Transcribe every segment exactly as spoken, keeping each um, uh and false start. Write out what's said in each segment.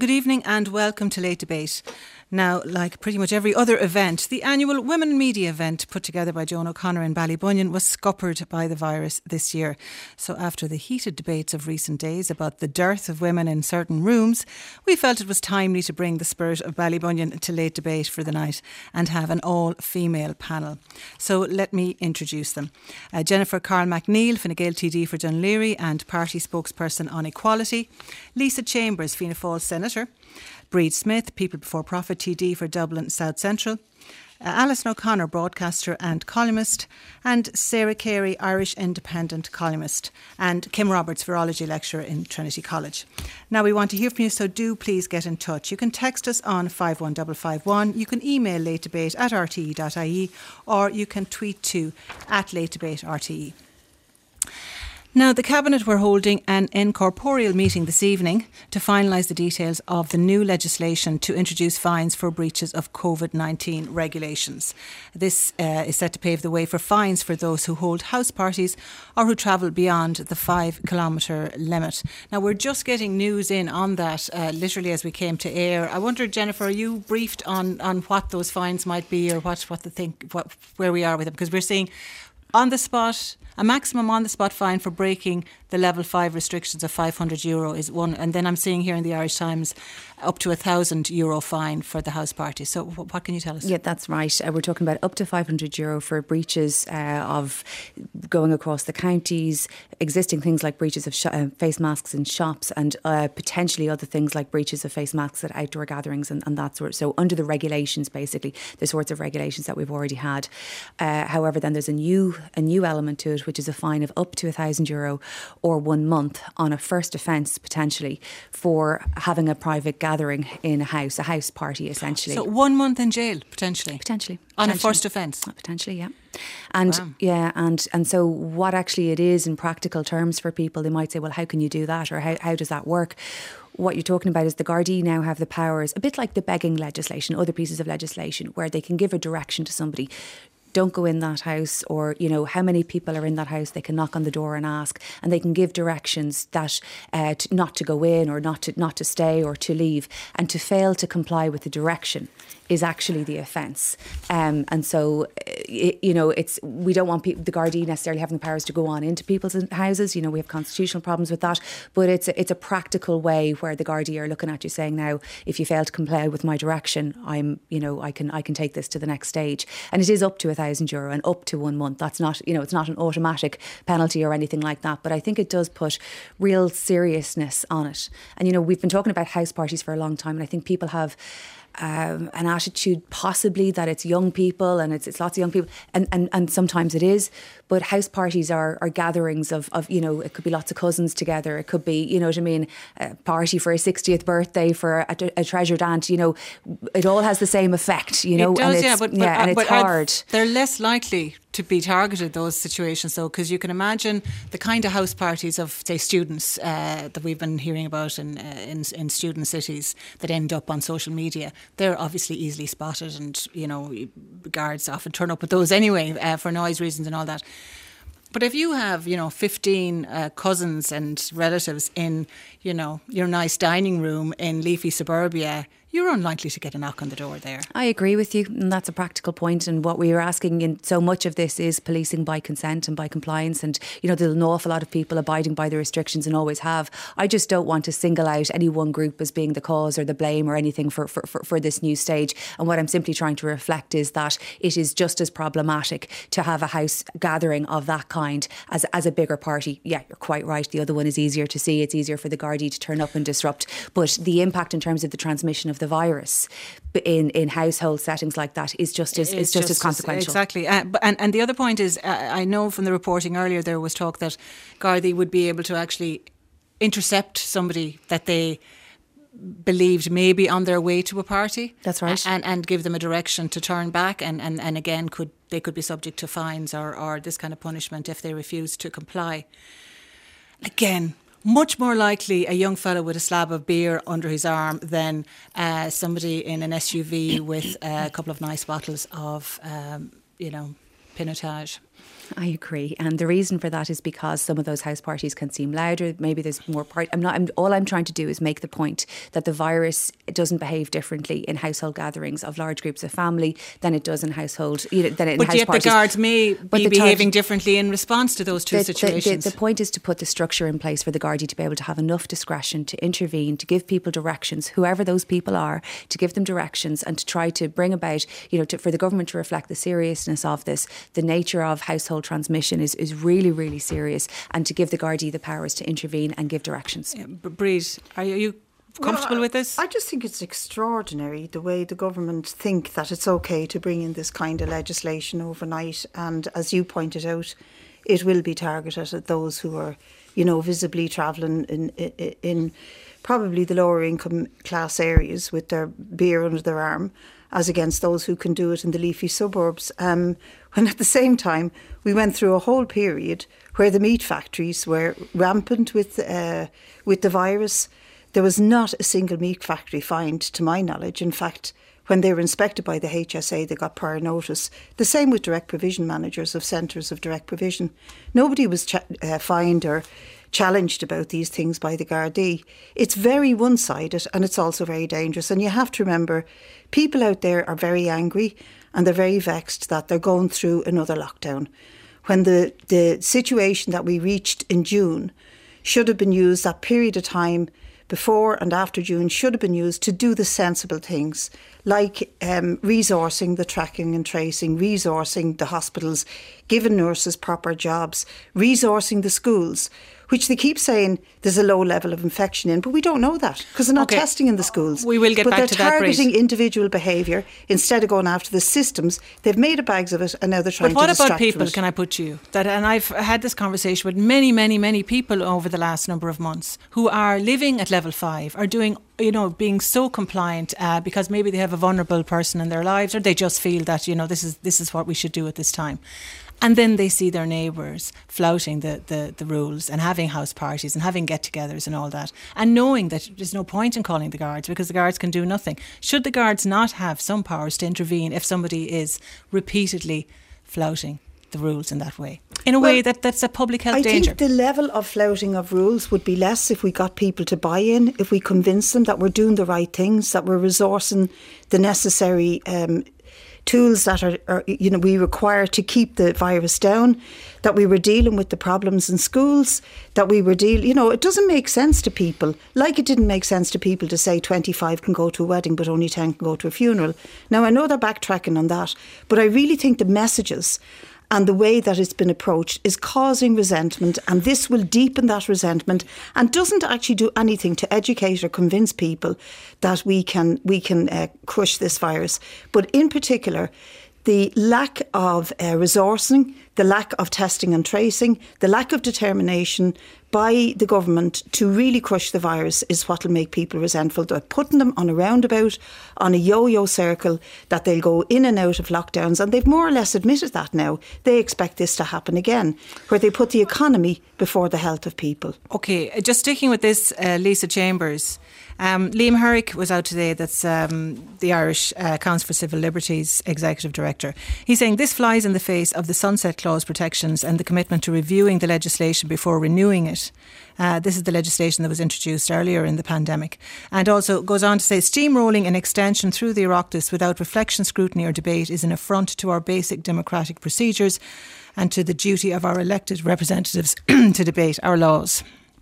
good evening and welcome to Late Debate. Now, like pretty much every other event, the annual Women in Media event put together by Joan O'Connor in Ballybunion was scuppered by the virus this year. So after the heated debates of recent days about the dearth of women in certain rooms, we felt it was timely to bring the spirit of Ballybunion to Late Debate for the night and have an all-female panel. So let me introduce them. Uh, Jennifer Carl McNeil, Fine Gael T D for Dun Laoghaire and party spokesperson on equality. Lisa Chambers, Fianna Fáil Senator. Breed Smith, People Before Profit T D for Dublin South Central. Uh, Alison O'Connor, broadcaster and columnist, and Sarah Carey, Irish independent columnist, and Kim Roberts, virology lecturer in Trinity College. Now we want to hear from you, so do please get in touch. You can text us on five one five five one, you can email latedebate at r t e dot i e, or you can tweet to at latedebaterte. Now, the Cabinet were holding an incorporeal meeting this evening to finalise the details of the new legislation to introduce fines for breaches of COVID nineteen regulations. This uh, is set to pave the way for fines for those who hold house parties or who travel beyond the five kilometre limit. Now, we're just getting news in on that, uh, literally as we came to air. I wonder, Jennifer, are you briefed on, on what those fines might be, or what, what the think, what, where we are with them? Because we're seeing on the spot, a maximum on-the-spot fine for breaking the level five restrictions of five hundred euro is one. And then I'm seeing here in the Irish Times up to a one thousand euro fine for the house party. So w- what can you tell us? Yeah, that's right. Uh, we're talking about up to five hundred euro for breaches uh, of going across the counties, existing things like breaches of sh- uh, face masks in shops, and uh, potentially other things like breaches of face masks at outdoor gatherings and, and that sort. So under the regulations, basically, the sorts of regulations that we've already had. Uh, however, then there's a new a new element to it, which is a fine of up to one thousand euro or one month on a first offence, potentially, for having a private gathering in a house, a house party, essentially. So one month in jail, potentially? Potentially. On potentially. a first offence? Potentially, yeah. And wow. yeah, and, and so what actually it is in practical terms for people, they might say, well, how can you do that? Or how, how does that work? What you're talking about is the Gardaí now have the powers, a bit like the begging legislation, other pieces of legislation, where they can give a direction to somebody. Don't go in that house, or, you know, how many people are in that house. They can knock on the door and ask, and they can give directions that uh, to, not to go in, or not to not to stay, or to leave. And to fail to comply with the direction is actually the offence. Um, and so, it, you know, it's we don't want pe- the Gardaí necessarily having the powers to go on into people's houses. You know, we have constitutional problems with that. But it's a, it's a practical way where the Gardaí are looking at you saying, now, if you fail to comply with my direction, I'm, you know, I can I can take this to the next stage. And it is up to a thousand euro and up to one month. That's not, you know, it's not an automatic penalty or anything like that. But I think it does put real seriousness on it. And, you know, we've been talking about house parties for a long time, and I think people have Um, an attitude possibly that it's young people and it's it's lots of young people, and, and, and sometimes it is, but house parties are, are gatherings of, of, you know, it could be lots of cousins together, it could be, you know what I mean, a party for a sixtieth birthday for a, a treasured aunt, you know, it all has the same effect, you know. It does, and it's, yeah, but, but, yeah, and uh, it's but hard. They're less likely to be targeted, those situations, though, because you can imagine the kind of house parties of, say, students uh, that we've been hearing about in, uh, in in student cities that end up on social media. They're obviously easily spotted, and, you know, guards often turn up with those anyway uh, for noise reasons and all that. But if you have, you know, fifteen uh, cousins and relatives in, you know, your nice dining room in leafy suburbia, you're unlikely to get a knock on the door there. I agree with you, and that's a practical point. And what we are asking in so much of this is policing by consent and by compliance. And, you know, there's an awful lot of people abiding by the restrictions and always have. I just don't want to single out any one group as being the cause or the blame or anything for, for, for, for this new stage. And what I'm simply trying to reflect is that it is just as problematic to have a house gathering of that kind as, as a bigger party. Yeah, you're quite right. The other one is easier to see. It's easier for the Gardaí to turn up and disrupt. But the impact in terms of the transmission of the virus in, in household settings like that is just as, is just, just as consequential. Exactly. Uh, but, and, and the other point is, uh, I know from the reporting earlier there was talk that Gardaí would be able to actually intercept somebody that they believed maybe on their way to a party. That's right. And, and give them a direction to turn back, and, and, and again could they could be subject to fines or, or this kind of punishment if they refuse to comply. Again, much more likely a young fellow with a slab of beer under his arm than uh, somebody in an S U V with a couple of nice bottles of, um, you know, Pinotage. I agree, and the reason for that is because some of those house parties can seem louder. Maybe there's more part. I'm not. I'm, all I'm trying to do is make the point that the virus doesn't behave differently in household gatherings of large groups of family than it does in household. You know, than in but house yet parties. the guards may but be the behaving tar- differently in response to those two the, situations. The, the, the point is to put the structure in place for the Gardaí to be able to have enough discretion to intervene, to give people directions, whoever those people are, to give them directions and to try to bring about, you know, to, for the government to reflect the seriousness of this. The nature of household transmission is is really, really serious, and to give the Gardaí the powers to intervene and give directions. Yeah, Bríd, are you comfortable well, with this? I just think it's extraordinary the way the government think that it's okay to bring in this kind of legislation overnight, and as you pointed out, it will be targeted at those who are, you know, visibly travelling in, in, in probably the lower income class areas with their beer under their arm, as against those who can do it in the leafy suburbs. Um, when at the same time, we went through a whole period where the meat factories were rampant with uh, with the virus. There was not a single meat factory fined, to my knowledge. In fact, when they were inspected by the H S A, they got prior notice. The same with direct provision managers of centres of direct provision. Nobody was ch- uh, fined or challenged about these things by the Gardaí. It's very one-sided, and it's also very dangerous. And you have to remember, people out there are very angry and they're very vexed that they're going through another lockdown. When the, the situation that we reached in June should have been used, that period of time before and after June should have been used to do the sensible things, like um, resourcing the tracking and tracing, resourcing the hospitals, giving nurses proper jobs, resourcing the schools, which they keep saying there's a low level of infection in, but we don't know that because they're not okay. testing in the schools. We will get but back to that. But they're targeting individual behaviour instead of going after the systems. They've made a bags of it, and now they're trying to distract. But what distract about people? from it. Can I put you that? And I've had this conversation with many, many, many people over the last number of months who are living at level five, are doing, you know, being so compliant uh, because maybe they have a vulnerable person in their lives, or they just feel that, you know, this is this is what we should do at this time. And then they see their neighbours flouting the, the, the rules and having house parties and having get-togethers and all that, and knowing that there's no point in calling the guards because the guards can do nothing. Should the guards not have some powers to intervene if somebody is repeatedly flouting the rules in that way, in a well, way that, that's a public health I danger? I think the level of flouting of rules would be less if we got people to buy in, if we convinced them that we're doing the right things, that we're resourcing the necessary um tools that are, are, you know, we require to keep the virus down, that we were dealing with the problems in schools, that we were dealing, you know, it doesn't make sense to people, like it didn't make sense to people to say twenty-five can go to a wedding but only ten can go to a funeral. Now, I know they're backtracking on that, but I really think the messages and the way that it's been approached is causing resentment, and this will deepen that resentment and doesn't actually do anything to educate or convince people that we can we can uh, crush this virus. But in particular, the lack of uh, resourcing, the lack of testing and tracing, the lack of determination by the government to really crush the virus is what will make people resentful. They're putting them on a roundabout, on a yo-yo circle, that they'll go in and out of lockdowns, and they've more or less admitted that now. They expect this to happen again, where they put the economy before the health of people. OK, just sticking with this, uh, Lisa Chambers, um, Liam Herrick was out today, that's um, the Irish uh, Council for Civil Liberties Executive Director. He's saying this flies in the face of the Sunset Clause protections and the commitment to reviewing the legislation before renewing it. Uh, this is the legislation that was introduced earlier in the pandemic, and also goes on to say steamrolling an extension through the Oireachtas without reflection, scrutiny or debate is an affront to our basic democratic procedures and to the duty of our elected representatives to debate our laws.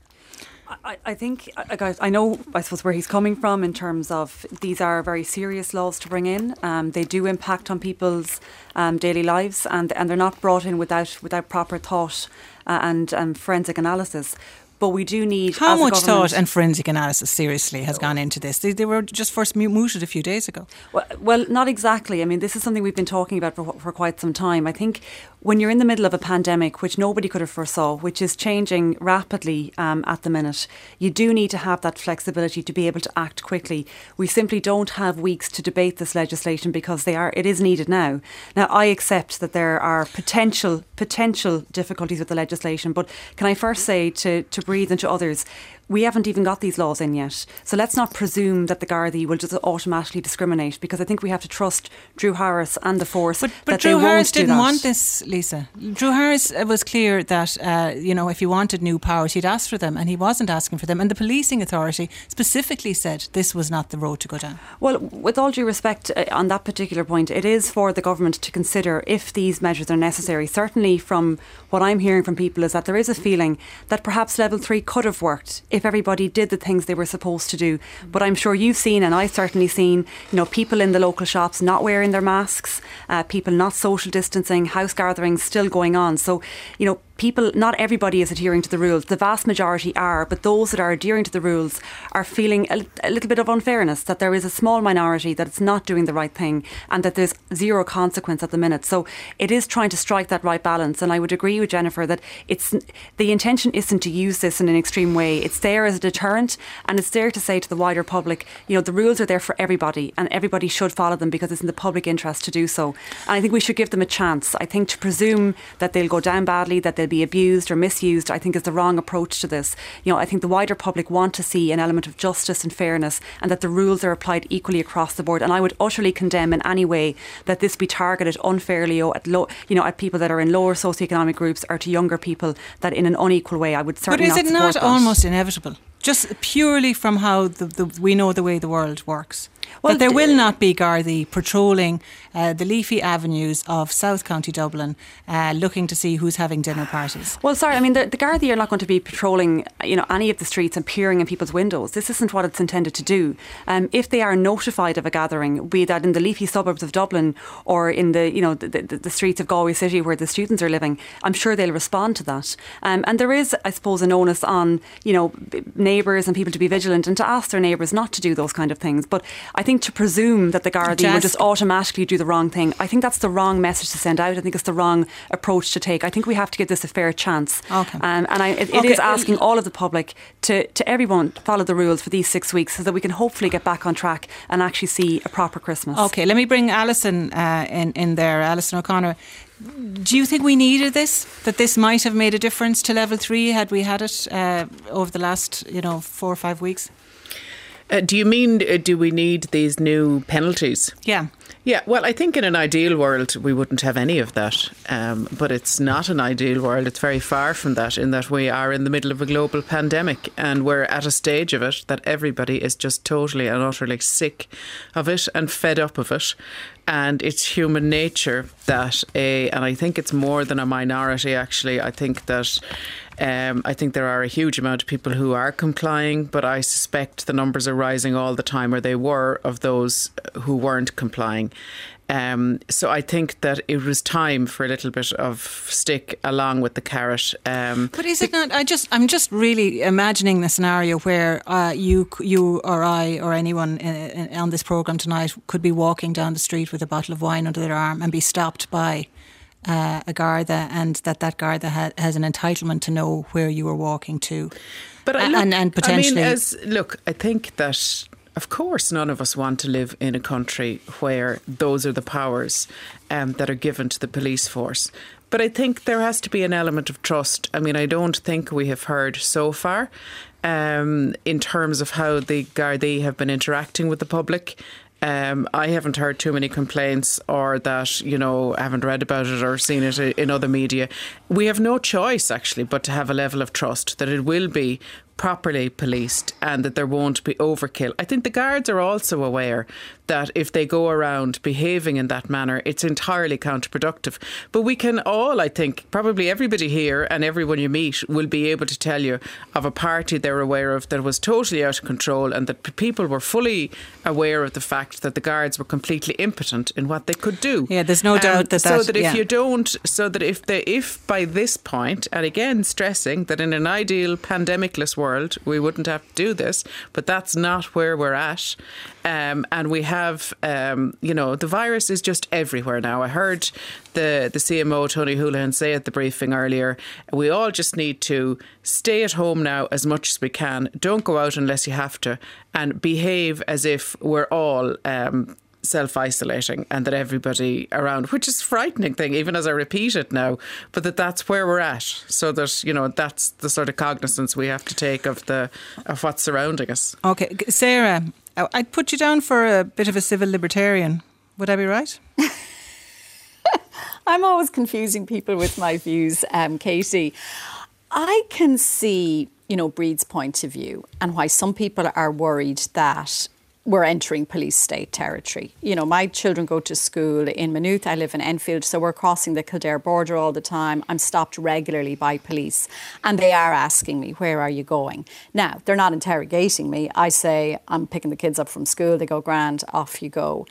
I, I think, guys, I know, I suppose, where he's coming from in terms of these are very serious laws to bring in. Um, they do impact on people's um, daily lives, and and they're not brought in without without proper thought uh, and um, forensic analysis. But we do need... How as much a government, thought and forensic analysis, seriously, has gone into this? They, they were just first mooted a few days ago. Well, well, not exactly. I mean, this is something we've been talking about for, for quite some time. I think when you're in the middle of a pandemic, which nobody could have foresaw, which is changing rapidly um, at the minute, you do need to have that flexibility to be able to act quickly. We simply don't have weeks to debate this legislation because they are. It is needed now. Now, I accept that there are potential potential difficulties with the legislation, but can I first say to, to Bríd and to others, we haven't even got these laws in yet. So let's not presume that the Gardaí will just automatically discriminate, because I think we have to trust Drew Harris and the force. But, but that Drew they won't Harris do didn't that. want this, Lisa. Drew Harris was clear that, uh, you know, if he wanted new powers, he'd ask for them, and he wasn't asking for them. And the policing authority specifically said this was not the road to go down. Well, with all due respect, uh, on that particular point, it is for the government to consider if these measures are necessary. Certainly from what I'm hearing from people is that there is a feeling that perhaps level three could have worked if everybody did the things they were supposed to do. But I'm sure you've seen, and I've certainly seen, you know, people in the local shops not wearing their masks, uh, people not social distancing, house gatherings still going on. So, you know, people, not everybody is adhering to the rules. The vast majority are, but those that are adhering to the rules are feeling a, a little bit of unfairness, that there is a small minority that it's not doing the right thing and that there's zero consequence at the minute. So it is trying to strike that right balance. And I would agree with Jennifer that it's the intention isn't to use this in an extreme way. It's there as a deterrent, and it's there to say to the wider public, you know, the rules are there for everybody and everybody should follow them because it's in the public interest to do so. And I think we should give them a chance. I think to presume that they'll go down badly, that they'll be abused or misused, I think is the wrong approach to this. You know, I think the wider public want to see an element of justice and fairness, and that the rules are applied equally across the board. And I would utterly condemn in any way that this be targeted unfairly at low, you know, at people that are in lower socioeconomic groups or to younger people, that in an unequal way. I would certainly not support that. But is it not not almost inevitable? Just purely from how the, the, we know the way the world works. Well, that there will not be Gardaí patrolling uh, the leafy avenues of South County Dublin, uh, looking to see who's having dinner parties. Well, sorry, I mean, the, the Gardaí are not going to be patrolling, you know, any of the streets and peering in people's windows. This isn't what it's intended to do. Um, if they are notified of a gathering, be that in the leafy suburbs of Dublin or in the, you know, the, the, the streets of Galway City where the students are living, I'm sure they'll respond to that. Um, and there is, I suppose, an onus on, you know, neighbours and people to be vigilant and to ask their neighbours not to do those kind of things. But I think to presume that the Gardaí will just automatically do the wrong thing, I think that's the wrong message to send out. I think it's the wrong approach to take. I think we have to give this a fair chance. Okay. Um, and I, it, it okay. is asking all of the public to, to everyone follow the rules for these six weeks so that we can hopefully get back on track and actually see a proper Christmas. Okay, let me bring Alison uh, in, in there. Alison O'Connor. Do you think we needed this? That this might have made a difference to level three had we had it uh, over the last, you know, four or five weeks? Uh, do you mean, uh, do we need these new penalties? Yeah. Yeah, well, I think in an ideal world we wouldn't have any of that, um, but it's not an ideal world. It's very far from that, in that we are in the middle of a global pandemic and we're at a stage of it that everybody is just totally and utterly sick of it and fed up of it. And it's human nature that a, and I think it's more than a minority actually, I think that Um, I think there are a huge amount of people who are complying, but I suspect the numbers are rising all the time, or they were, of those who weren't complying. Um, so I think that it was time for a little bit of stick along with the carrot. Um, but is it not? I just, I'm just really imagining the scenario where uh, you, you or I or anyone in, in, on this programme tonight could be walking down the street with a bottle of wine under their arm and be stopped by Uh, a Garda, and that that Garda ha- has an entitlement to know where you were walking to. But I and, look, and, and potentially, I mean, as, look, I think that, of course, none of us want to live in a country where those are the powers um, that are given to the police force. But I think there has to be an element of trust. I mean, I don't think we have heard so far um, in terms of how the Gardaí have been interacting with the public. Um, I haven't heard too many complaints, or that, you know, I haven't read about it or seen it in other media. We have no choice, actually, but to have a level of trust that it will be properly policed and that there won't be overkill. I think the guards are also aware that if they go around behaving in that manner, it's entirely counterproductive. But we can all, I think, probably everybody here and everyone you meet will be able to tell you of a party they're aware of that was totally out of control, and that p- people were fully aware of the fact that the guards were completely impotent in what they could do. Yeah, there's no um, doubt that so that, that if yeah. you don't, so that if they, if by this point, and again stressing that in an ideal pandemicless world we wouldn't have to do this, but that's not where we're at. Um, and we have, um, you know, the virus is just everywhere now. I heard the, the C M O, Tony Holohan, say at the briefing earlier, we all just need to stay at home now as much as we can. Don't go out unless you have to, and behave as if we're all um, self-isolating and that everybody around, which is a frightening thing, even as I repeat it now, but that that's where we're at. So that, you know, that's the sort of cognizance we have to take of the of what's surrounding us. Okay, Sarah, I'd put you down for a bit of a civil libertarian. Would I be right? I'm always confusing people with my views, um, Katie. I can see, you know, Breed's point of view and why some people are worried that we're entering police state territory. You know, my children go to school in Maynooth. I live in Enfield, so we're crossing the Kildare border all the time. I'm stopped regularly by police and they are asking me, where are you going? Now, they're not interrogating me. I say, I'm picking the kids up from school. They go, grand, off you go.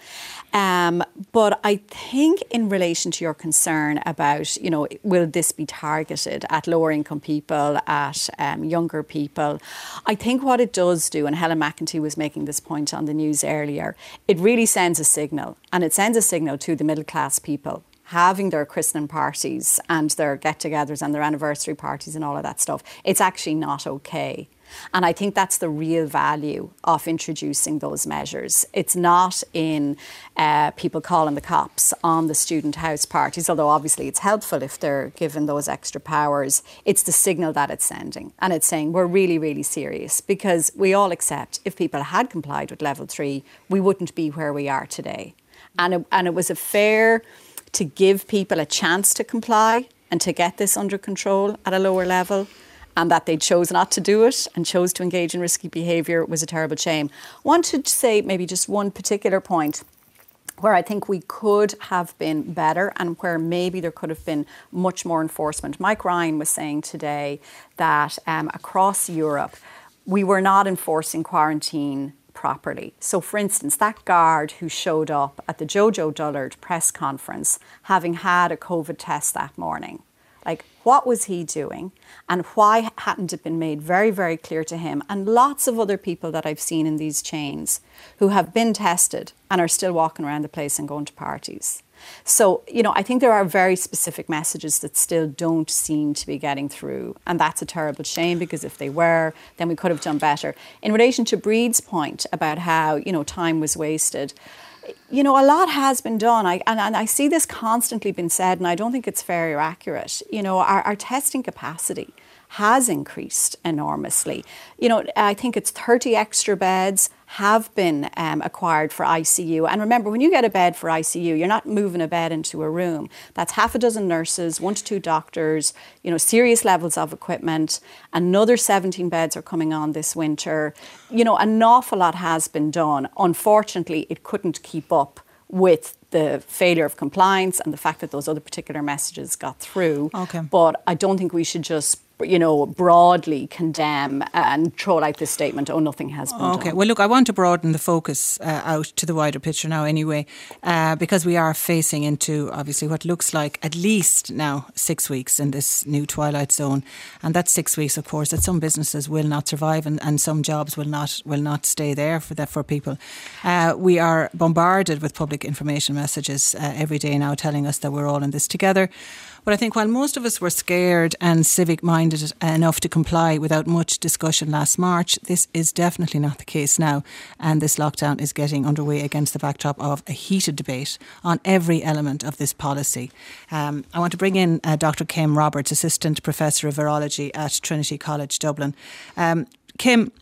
Um, but I think in relation to your concern about, you know, will this be targeted at lower income people, at um, younger people? I think what it does do, and Helen McEntee was making this point on the news earlier, it really sends a signal, and it sends a signal to the middle class people having their christening parties and their get-togethers and their anniversary parties and all of that stuff. It's actually not okay. And I think that's the real value of introducing those measures. It's not in uh, people calling the cops on the student house parties, although obviously it's helpful if they're given those extra powers. It's the signal that it's sending. And it's saying we're really, really serious, because we all accept if people had complied with level three, we wouldn't be where we are today. And it, and it was a fair to give people a chance to comply and to get this under control at a lower level. And that they chose not to do it and chose to engage in risky behaviour was a terrible shame. I wanted to say maybe just one particular point where I think we could have been better and where maybe there could have been much more enforcement. Mike Ryan was saying today that um, across Europe, we were not enforcing quarantine properly. So, for instance, that guard who showed up at the Jojo Dullard press conference having had a COVID test that morning, like, what was he doing and why hadn't it been made very, very clear to him and lots of other people that I've seen in these chains who have been tested and are still walking around the place and going to parties? So, you know, I think there are very specific messages that still don't seem to be getting through. And that's a terrible shame, because if they were, then we could have done better. In relation to Breed's point about how, you know, time was wasted, you know, a lot has been done. I, and, and I see this constantly been said, and I don't think it's very accurate. You know, our, our testing capacity has increased enormously. You know, I think it's thirty extra beds have been um, acquired for I C U. And remember, when you get a bed for I C U, you're not moving a bed into a room. That's half a dozen nurses, one to two doctors, you know, serious levels of equipment. Another seventeen beds are coming on this winter. You know, an awful lot has been done. Unfortunately, it couldn't keep up with the failure of compliance and the fact that those other particular messages got through. Okay. But I don't think we should just, you know, broadly condemn and throw out this statement, oh, nothing has been done. Okay, well, look, I want to broaden the focus uh, out to the wider picture now anyway, uh, because we are facing into, obviously, what looks like at least now six weeks in this new twilight zone. And that's six weeks, of course, that some businesses will not survive and, and some jobs will not will not stay there for that for people. Uh, we are bombarded with public information messages uh, every day now telling us that we're all in this together. But I think while most of us were scared and civic-minded enough to comply without much discussion last March, this is definitely not the case now. And this lockdown is getting underway against the backdrop of a heated debate on every element of this policy. Um, I want to bring in uh, Doctor Kim Roberts, Assistant Professor of Virology at Trinity College Dublin. Um, Kim,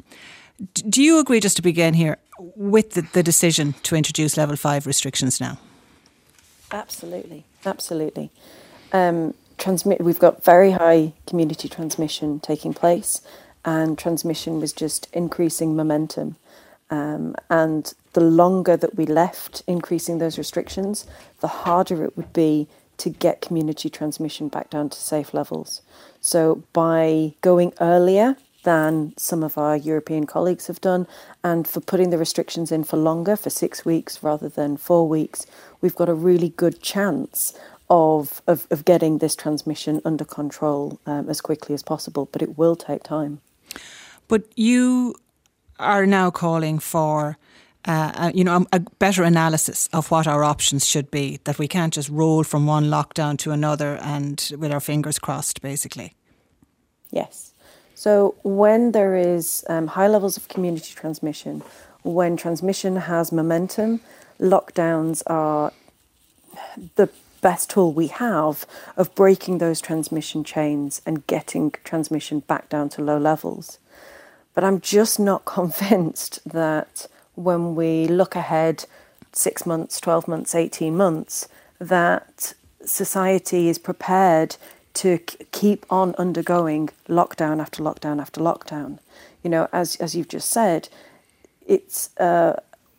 do you agree, just to begin here, with the, the decision to introduce level five restrictions now? Absolutely, absolutely. Um, transmit. We've got very high community transmission taking place, and transmission was just increasing momentum. Um, and the longer that we left increasing those restrictions, the harder it would be to get community transmission back down to safe levels. So by going earlier than some of our European colleagues have done, and for putting the restrictions in for longer, for six weeks rather than four weeks, we've got a really good chance Of, of, of getting this transmission under control um, as quickly as possible, but it will take time. But you are now calling for, uh, a, you know, a, a better analysis of what our options should be, that we can't just roll from one lockdown to another and with our fingers crossed, basically. Yes. So when there is um, high levels of community transmission, when transmission has momentum, lockdowns are the best tool we have of breaking those transmission chains and getting transmission back down to low levels. But I'm just not convinced that when we look ahead six months, twelve months, eighteen months, that society is prepared to k- keep on undergoing lockdown after lockdown after lockdown. You know, as as you've just said, it's uh,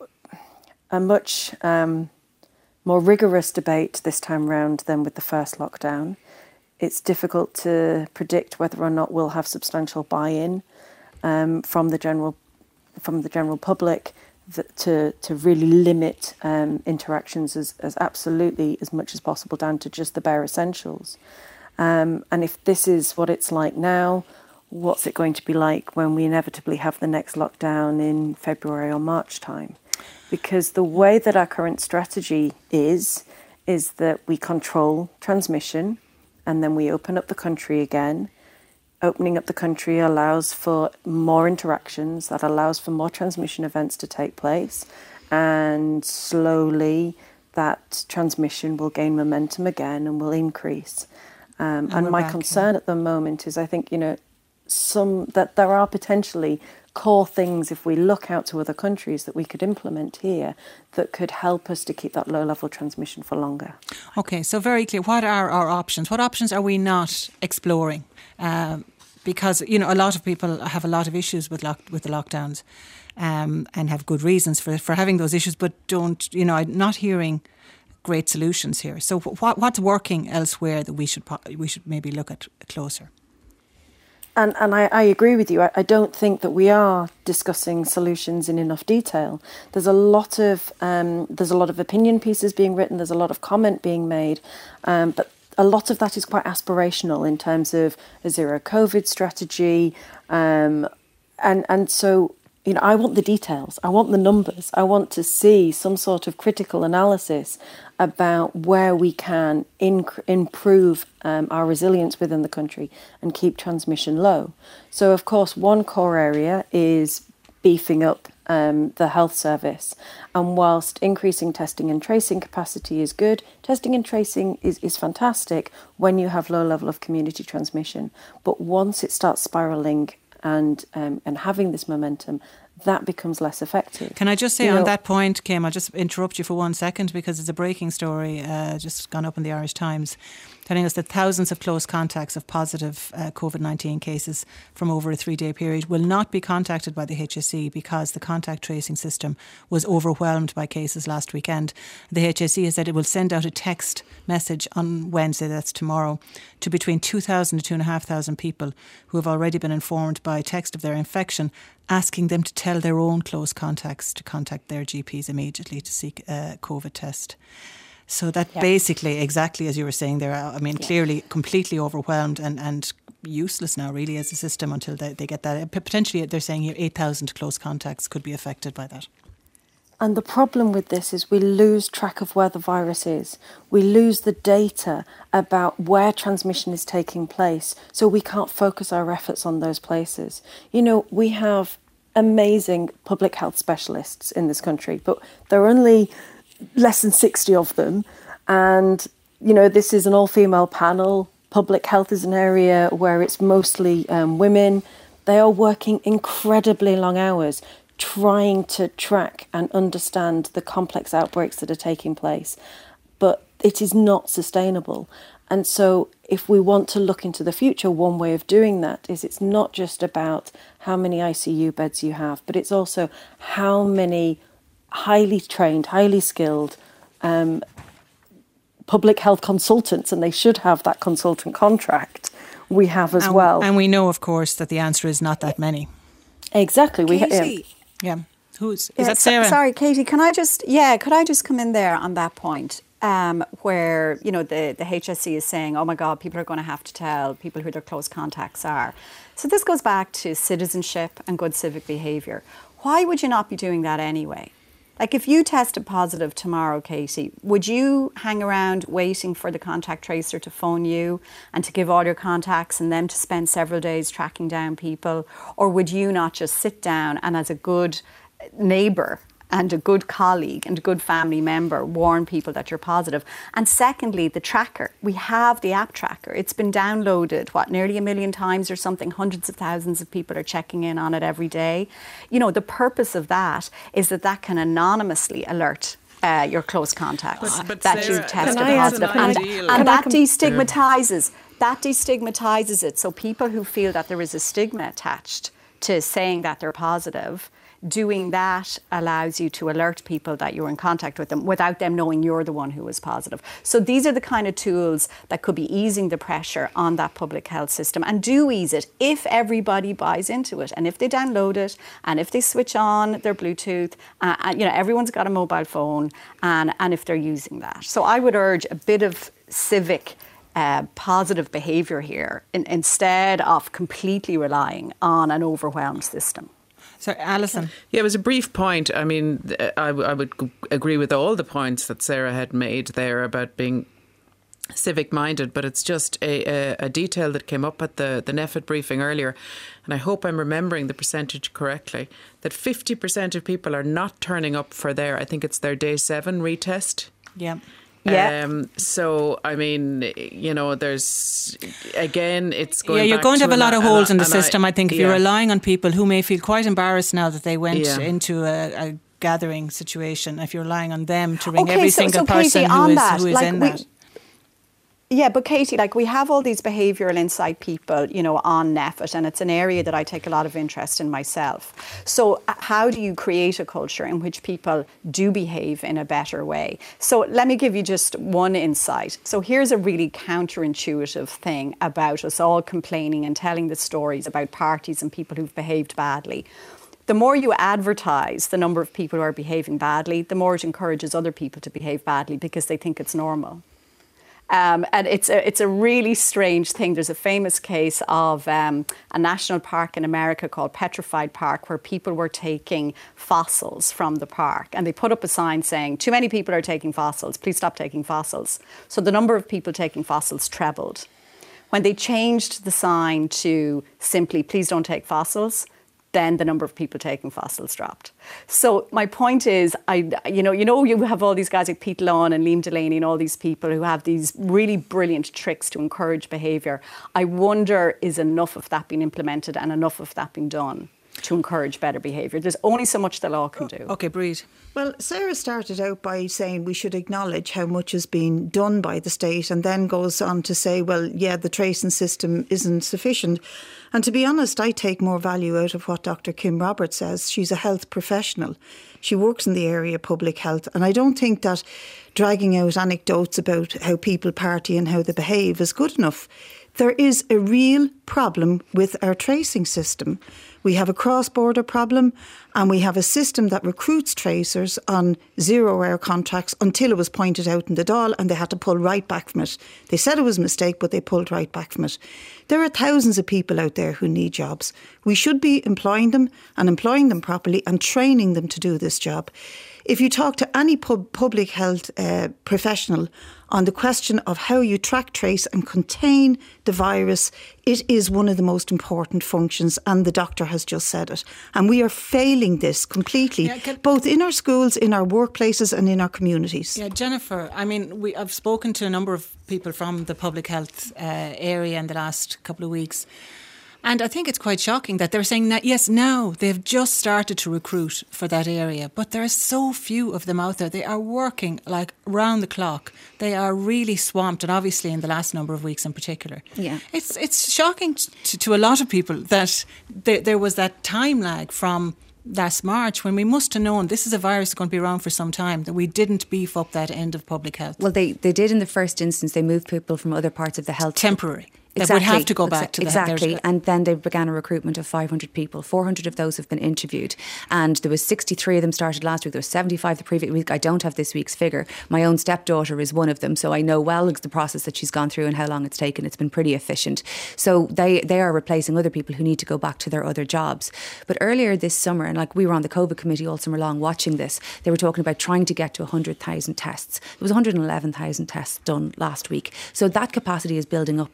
a much um, more rigorous debate this time round than with the first lockdown. It's difficult to predict whether or not we'll have substantial buy-in um, from the general from the general public that, to to really limit um, interactions as, as absolutely as much as possible down to just the bare essentials. Um, and if this is what it's like now, what's it going to be like when we inevitably have the next lockdown in February or March time? Because the way that our current strategy is, is that we control transmission and then we open up the country again. Opening up the country allows for more interactions, that allows for more transmission events to take place, and slowly that transmission will gain momentum again and will increase. Um, and and my back, concern yeah. at the moment is I think, you know, some that there are potentially core things if we look out to other countries that we could implement here that could help us to keep that low level transmission for longer. Okay, so very clear. What are our options? What options are we not exploring? Um, because, you know, a lot of people have a lot of issues with lock, with the lockdowns um, and have good reasons for, for having those issues, but don't, you know, I'm not hearing great solutions here. So what what's working elsewhere that we should we should maybe look at closer? And and I, I agree with you. I, I don't think that we are discussing solutions in enough detail. There's a lot of um, there's a lot of opinion pieces being written. There's a lot of comment being made, um, but a lot of that is quite aspirational in terms of a zero COVID strategy, um, and and so. You know, I want the details. I want the numbers. I want to see some sort of critical analysis about where we can inc- improve um, our resilience within the country and keep transmission low. So, of course, one core area is beefing up um, the health service. And whilst increasing testing and tracing capacity is good, testing and tracing is, is fantastic when you have low level of community transmission. But once it starts spiralling and um, and having this momentum, that becomes less effective. Can I just say you on know, that point, Kim, I'll just interrupt you for one second because it's a breaking story uh, just gone up in the Irish Times telling us that thousands of close contacts of positive uh, COVID nineteen cases from over a three-day period will not be contacted by the H S E because the contact tracing system was overwhelmed by cases last weekend. The H S E has said it will send out a text message on Wednesday, that's tomorrow, to between two thousand to two thousand five hundred people who have already been informed by text of their infection, asking them to tell their own close contacts to contact their G Ps immediately to seek a COVID test. So that yeah. basically, exactly as you were saying there, I mean, yeah. clearly completely overwhelmed and, and useless now really as a system until they, they get that. Potentially they're saying here eight thousand close contacts could be affected by that. And the problem with this is we lose track of where the virus is. We lose the data about where transmission is taking place, so we can't focus our efforts on those places. You know, we have amazing public health specialists in this country, but there are only less than sixty of them. And, you know, this is an all-female panel. Public health is an area where it's mostly um, women. They are working incredibly long hours trying to track and understand the complex outbreaks that are taking place. But it is not sustainable. And so if we want to look into the future, one way of doing that is it's not just about how many I C U beds you have, but it's also how many highly trained, highly skilled um, public health consultants, and they should have that consultant contract, we have as and, well. And we know, of course, that the answer is not that many. Exactly. We Katie. Ha- yeah. Who's is yeah, that Sarah? So, sorry, Katie, can I just, yeah, could I just come in there on that point? Um, where, you know, the, the H S E is saying, oh my God, people are going to have to tell people who their close contacts are. So this goes back to citizenship and good civic behaviour. Why would you not be doing that anyway? Like if you tested positive tomorrow, Katie, would you hang around waiting for the contact tracer to phone you and to give all your contacts and them to spend several days tracking down people? Or would you not just sit down and as a good neighbour and a good colleague and a good family member warn people that you're positive. And secondly, the tracker. We have the app tracker. It's been downloaded, what, nearly a million times or something. Hundreds of thousands of people are checking in on it every day. You know, the purpose of that is that that can anonymously alert Uh, your close contacts but, but that Sarah, you tested that's positive, an and, ideal. and that com- destigmatizes that destigmatizes it. So people who feel that there is a stigma attached to saying that they're positive, doing that allows you to alert people that you're in contact with them without them knowing you're the one who is positive. So these are the kind of tools that could be easing the pressure on that public health system, and do ease it if everybody buys into it, and if they download it, and if they switch on their Bluetooth. Uh, and, you know, everyone's got a mobile phone, and, and if they're using that. So I would urge a bit of civic Uh, positive behaviour here in, instead of completely relying on an overwhelmed system. So, Alison. Yeah, it was a brief point. I mean, I, w- I would g- agree with all the points that Sarah had made there about being civic-minded, but it's just a, a, a detail that came up at the, the NEFIT briefing earlier, and I hope I'm remembering the percentage correctly, that fifty percent of people are not turning up for their, I think it's their day seven retest. Yeah. Yeah. Um, so, I mean, you know, there's, again, it's going Yeah, you're back going to have a lot of holes in the and I- system, I think, if yeah. you're relying on people who may feel quite embarrassed now that they went Yeah. into a, a gathering situation. If you're relying on them to ring Okay, every so- single so Katie, person who on is, that, who is like in we- that. Yeah, but Katie, like we have all these behavioural insight people, you know, on NEFIT, and it's an area that I take a lot of interest in myself. So uh, how do you create a culture in which people do behave in a better way? So let me give you just one insight. So here's a really counterintuitive thing about us all complaining and telling the stories about parties and people who've behaved badly. The more you advertise the number of people who are behaving badly, the more it encourages other people to behave badly because they think it's normal. Um, and it's a, it's a really strange thing. There's a famous case of um, a national park in America called Petrified Park, where people were taking fossils from the park. And they put up a sign saying, too many people are taking fossils, please stop taking fossils. So the number of people taking fossils trebled. When they changed the sign to simply, please don't take fossils, then the number of people taking fossils dropped. So my point is, I, you know, you know, you have all these guys like Pete Lawn and Liam Delaney and all these people who have these really brilliant tricks to encourage behaviour. I wonder, is enough of that being implemented and enough of that being done to encourage better behaviour? There's only so much the law can do. Okay, Breed. Well, Sarah started out by saying we should acknowledge how much has been done by the state, and then goes on to say, well, yeah, the tracing system isn't sufficient. And to be honest, I take more value out of what Doctor Kim Roberts says. She's a health professional. She works in the area of public health. And I don't think that dragging out anecdotes about how people party and how they behave is good enough. There is a real problem with our tracing system. We have a cross-border problem, and we have a system that recruits tracers on zero-hour contracts until it was pointed out in the Dáil, and they had to pull right back from it. They said it was a mistake, but they pulled right back from it. There are thousands of people out there who need jobs. We should be employing them and employing them properly and training them to do this job. If you talk to any pub- public health uh, professional on the question of how you track, trace and contain the virus, it is one of the most important functions, and the doctor has just said it. And we are failing this completely, Yeah, can- both in our schools, in our workplaces and in our communities. Yeah, Jennifer, I mean, we, I've spoken to a number of people from the public health uh, area in the last couple of weeks. And I think it's quite shocking that they're saying that, yes, now they've just started to recruit for that area, but there are so few of them out there. They are working like round the clock. They are really swamped, and obviously in the last number of weeks in particular. Yeah. It's it's shocking to, to a lot of people that there, there was that time lag from last March, when we must have known this is a virus that's going to be around for some time, that we didn't beef up that end of public health. Well, they, they did in the first instance. They moved people from other parts of the health. Temporary. That Exactly. would have to go back to that. Exactly. There's- And then they began a recruitment of five hundred people. four hundred of those have been interviewed. And there was sixty-three of them started last week. There was seventy-five the previous week. I don't have this week's figure. My own stepdaughter is one of them. So I know well the process that she's gone through and how long it's taken. It's been pretty efficient. So they, they are replacing other people who need to go back to their other jobs. But earlier this summer, and like we were on the COVID committee all summer long watching this, they were talking about trying to get to one hundred thousand tests. There was one hundred eleven thousand tests done last week. So that capacity is building up and up.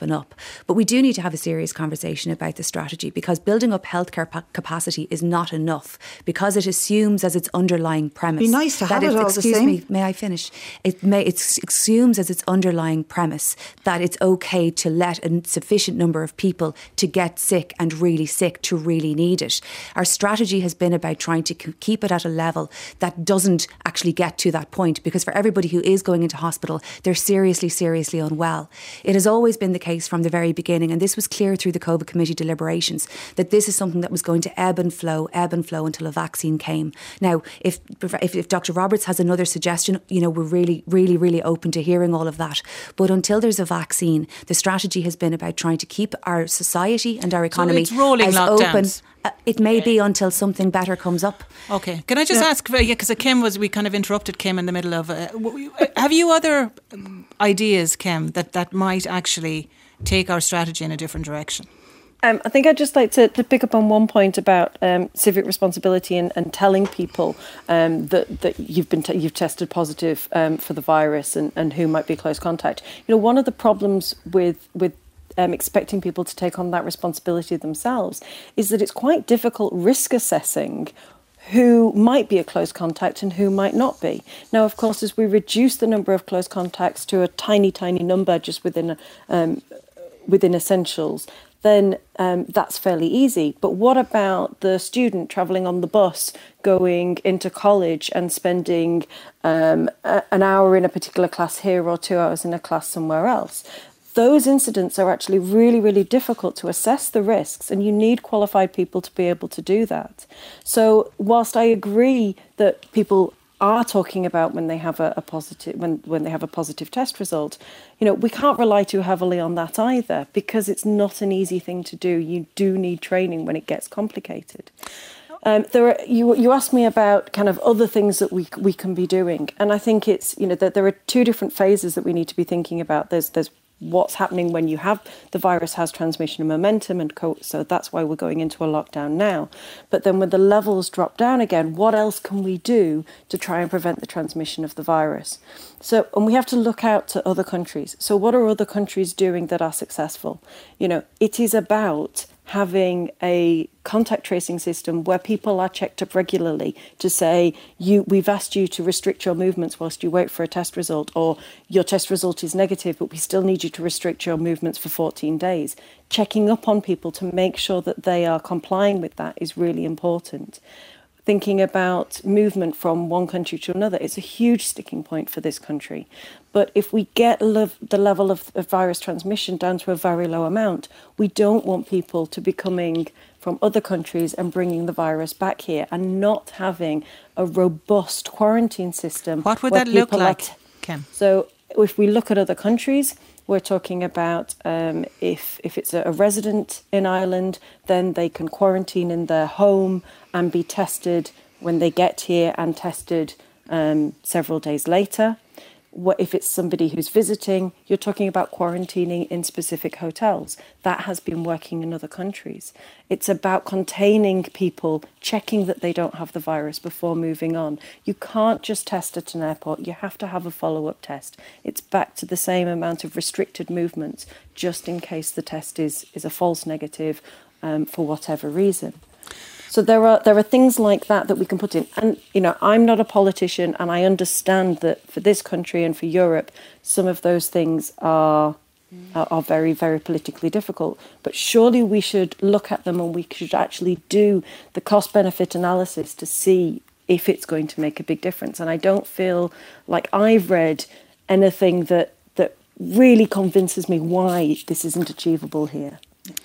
But we do need to have a serious conversation about the strategy, because building up healthcare pa- capacity is not enough, because it assumes as its underlying premise. Be nice to that have it all the excuse same. me, may I finish? It may it assumes as its underlying premise that it's okay to let a sufficient number of people to get sick and really sick to really need it. Our strategy has been about trying to keep it at a level that doesn't actually get to that point, because for everybody who is going into hospital, they're seriously, seriously unwell. It has always been the case from the very beginning, and this was clear through the COVID committee deliberations, that this is something that was going to ebb and flow, ebb and flow until a vaccine came. Now, if if, if Doctor Roberts has another suggestion, you know, we're really, really, really open to hearing all of that. But until there's a vaccine, the strategy has been about trying to keep our society and our economy so it's rolling as lockdowns. open. Uh, it may be until something better comes up. Okay. Can I just yeah. ask, yeah, because Kim was, we kind of interrupted Kim in the middle of, uh, have you other ideas, Kim, that, that might actually take our strategy in a different direction? Um, I think I'd just like to, to pick up on one point about um, civic responsibility and, and telling people um, that, that you've been t- you've tested positive um, for the virus and, and who might be close contact. You know, one of the problems with with Um, expecting people to take on that responsibility themselves is that it's quite difficult risk assessing who might be a close contact and who might not be. Now, of course, as we reduce the number of close contacts to a tiny, tiny number just within um, within essentials, then um, that's fairly easy. But what about the student travelling on the bus, going into college and spending um, a, an hour in a particular class here or two hours in a class somewhere else? Those incidents are actually really, really difficult to assess the risks, and you need qualified people to be able to do that. So whilst I agree that people are talking about when they have a, a positive when, when they have a positive test result, you know, we can't rely too heavily on that either, because it's not an easy thing to do. You do need training when it gets complicated. Um, there are, you, you asked me about kind of other things that we we can be doing, and I think it's, you know, that there are two different phases that we need to be thinking about. There's there's what's happening when you have the virus has transmission and momentum, and co- so that's why we're going into a lockdown now. But then when the levels drop down again, what else can we do to try and prevent the transmission of the virus? So, and we have to look out to other countries. So what are other countries doing that are successful? You know, it is about having a contact tracing system where people are checked up regularly to say, you, we've asked you to restrict your movements whilst you wait for a test result, or your test result is negative, but we still need you to restrict your movements for fourteen days. Checking up on people to make sure that they are complying with that is really important. Thinking about movement from one country to another, it's a huge sticking point for this country. But if we get le- the level of, of virus transmission down to a very low amount, we don't want people to be coming from other countries and bringing the virus back here and not having a robust quarantine system. What would that look like, t- Kim? So if we look at other countries, we're talking about um, if if it's a, a resident in Ireland, then they can quarantine in their home and be tested when they get here and tested um, several days later. What if it's somebody who's visiting, you're talking about quarantining in specific hotels. That has been working in other countries. It's about containing people, checking that they don't have the virus before moving on. You can't just test at an airport. You have to have a follow-up test. It's back to the same amount of restricted movements, just in case the test is, is a false negative um, for whatever reason. So there are there are things like that that we can put in. And, you know, I'm not a politician, and I understand that for this country and for Europe, some of those things are are, are very, very politically difficult. But surely we should look at them, and we should actually do the cost-benefit analysis to see if it's going to make a big difference. And I don't feel like I've read anything that that really convinces me why this isn't achievable here.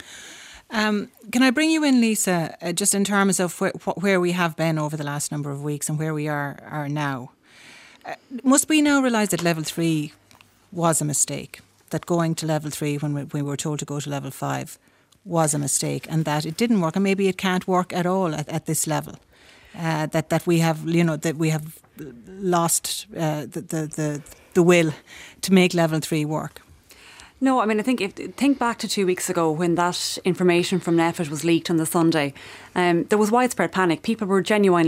Um, can I bring you in, Lisa, uh, just in terms of where, where we have been over the last number of weeks and where we are are now? Uh, must we now realise that level three was a mistake? That going to level three when we, we were told to go to level five was a mistake, and that it didn't work, and maybe it can't work at all at, at this level? Uh, that that we have, you know, that we have lost uh, the, the the the will to make level three work. No, I mean, I think if think back to two weeks ago when that information from NPHET was leaked on the Sunday, um, there was widespread panic. People were genuinely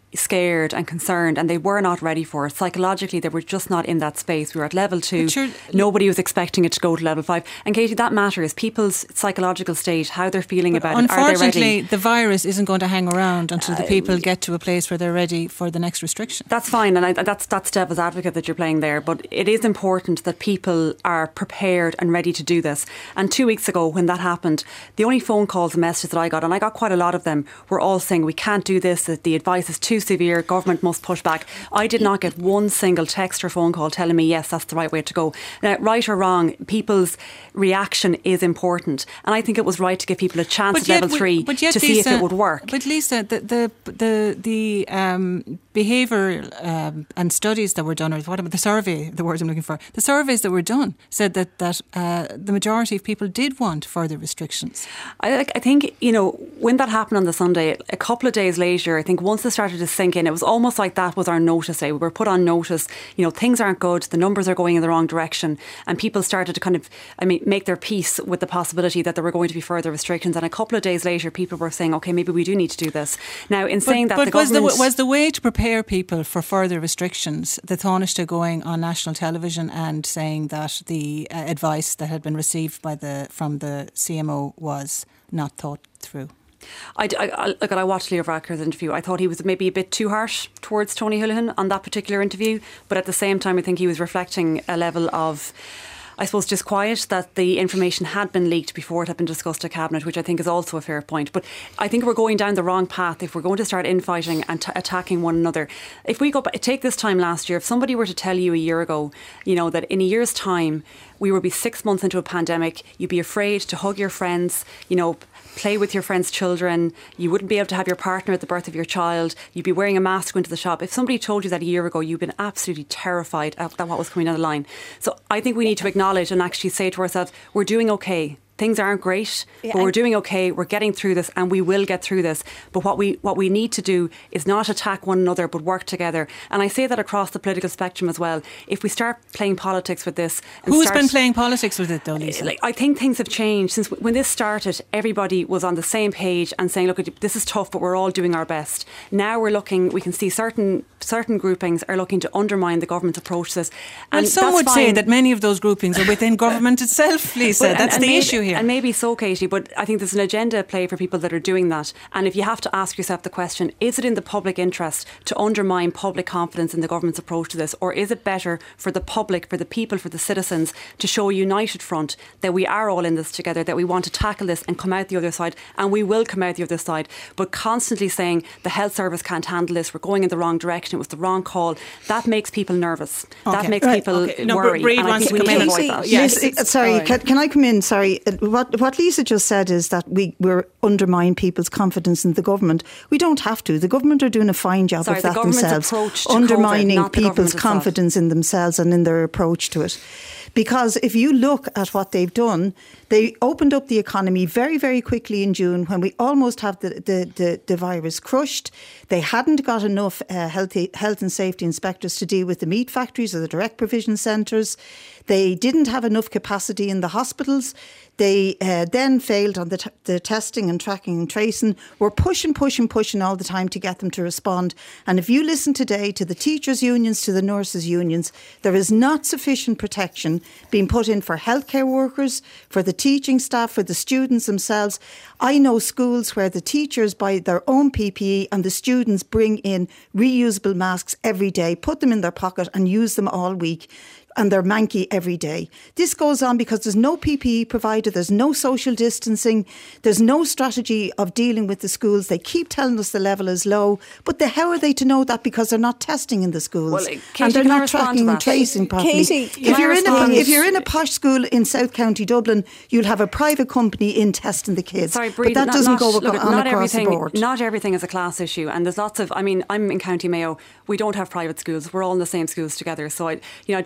scared and concerned, and they were not ready for it. Psychologically, they were just not in that space. We were at level two. Sure, nobody was expecting it to go to level five. And Katie, that matters. People's psychological state, how they're feeling about it. Are they ready? Unfortunately, the virus isn't going to hang around until the people uh, get to a place where they're ready for the next restriction. That's fine, and I, that's that's devil's advocate that you're playing there. But it is important that people are prepared and ready to do this. And two weeks ago, when that happened, the only phone calls and messages that I got, and I got quite a lot of them, were all saying we can't do this. That the advice is too severe, government must push back. I did not get one single text or phone call telling me yes, that's the right way to go. Now, right or wrong, people's reaction is important, and I think it was right to give people a chance at level three to Lisa, see if it would work. But Lisa, the the the, the um, behavioural um, and studies that were done, or what about the survey, the words I'm looking for, the surveys that were done said that that uh, the majority of people did want further restrictions. I, I think, you know, when that happened on the Sunday, a couple of days later, I think once it started to sink in, it was almost like that was our notice day. We were put on notice, you know, things aren't good, the numbers are going in the wrong direction, and people started to kind of, I mean, make their peace with the possibility that there were going to be further restrictions. And a couple of days later, people were saying, OK, maybe we do need to do this. Now, in saying but, that, but the was government... the was the way to prepare people for further restrictions, the Taoiseach going on national television and saying that the uh, advice that had been received by the from the C M O was not thought through? I, I, look, I watched Leo Varadkar's interview. I thought he was maybe a bit too harsh towards Tony Holohan on that particular interview, but at the same time I think he was reflecting a level of, I suppose, disquiet that the information had been leaked before it had been discussed at Cabinet, which I think is also a fair point. But I think we're going down the wrong path if we're going to start infighting and t- attacking one another. If we go back, take this time last year, if somebody were to tell you a year ago, you know, that in a year's time we would be six months into a pandemic, you'd be afraid to hug your friends, you know, play with your friends' children, you wouldn't be able to have your partner at the birth of your child, you'd be wearing a mask going to the shop. If somebody told you that a year ago, you'd been absolutely terrified at what was coming down the line. So I think we need to acknowledge and actually say to ourselves, we're doing okay. Things aren't great, yeah, but we're doing okay. We're getting through this, and we will get through this. But what we what we need to do is not attack one another, but work together. And I say that across the political spectrum as well. If we start playing politics with this, and who's start, been playing politics with it, though, Lisa? Like, I think things have changed since when this started. Everybody was on the same page and saying, "Look, this is tough, but we're all doing our best." Now we're looking. We can see certain certain groupings are looking to undermine the government's approach to this. And well, some would fine. say that many of those groupings are within government itself, Lisa. Well, That's and, and the maybe, issue here. And maybe so, Katie, but I think there's an agenda at play for people that are doing that. And if you have to ask yourself the question, is it in the public interest to undermine public confidence in the government's approach to this? Or is it better for the public, for the people, for the citizens to show a united front that we are all in this together, that we want to tackle this and come out the other side? And we will come out the other side. But constantly saying the health service can't handle this, we're going in the wrong direction, it was the wrong call, that makes people nervous. Okay. That makes right. people okay. no, worry. Breed and I think we need to avoid that. Yes. Yes. Sorry, right. can, can I come in? Sorry. What, what Lisa just said is that we, we're undermine people's confidence in the government. We don't have to. The government are doing a fine job Sorry, of that the themselves, undermining COVID, people's confidence in themselves and in their approach to it. Because if you look at what they've done, they opened up the economy very, very quickly in June when we almost have the, the, the, the virus crushed. They hadn't got enough uh, health, health and safety inspectors to deal with the meat factories or the direct provision centres. They didn't have enough capacity in the hospitals. They uh, then failed on the, t- the testing and tracking and tracing. We're pushing, pushing, pushing all the time to get them to respond. And if you listen today to the teachers' unions, to the nurses' unions, there is not sufficient protection being put in for healthcare workers, for the teaching staff, for the students themselves. I know schools where the teachers buy their own P P E and the students bring in reusable masks every day, put them in their pocket and use them all week. And they're manky every day. This goes on because there's no P P E provided, there's no social distancing, there's no strategy of dealing with the schools. They keep telling us the level is low, but the, how are they to know that because they're not testing in the schools? Well, Katie, and they're not tracking and tracing properly. Katie, if, you're in a, if you're in a posh school in South County Dublin, you'll have a private company in testing the kids. Sorry, Breed, but that not, doesn't not, go look, on not across the board. Not everything is a class issue, and there's lots of, I mean, I'm in County Mayo, we don't have private schools, we're all in the same schools together, so I, you know, I don't think